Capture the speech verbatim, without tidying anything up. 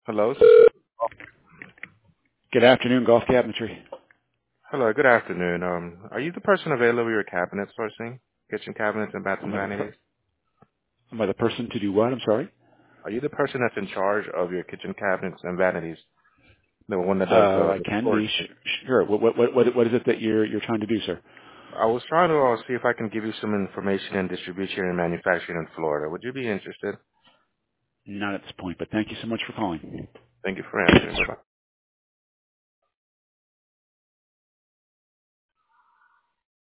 Hello. This is- Good afternoon, Golf Cabinetry. Hello. Good afternoon. Um, are you the person available with your cabinet sourcing, kitchen cabinets and bathroom Am I the vanities? per- am I the person to do what? I'm sorry. Are you the person that's in charge of your kitchen cabinets and vanities? The one that does Uh, the, I the can be. sourcing. Sh- sure. What, what what what what is it that you're you're trying to do, sir? I was trying to uh, see if I can give you some information in distribution and manufacturing in Florida. Would you be interested? Not at this point, but thank you so much for calling. Thank you for answering. Bye bye.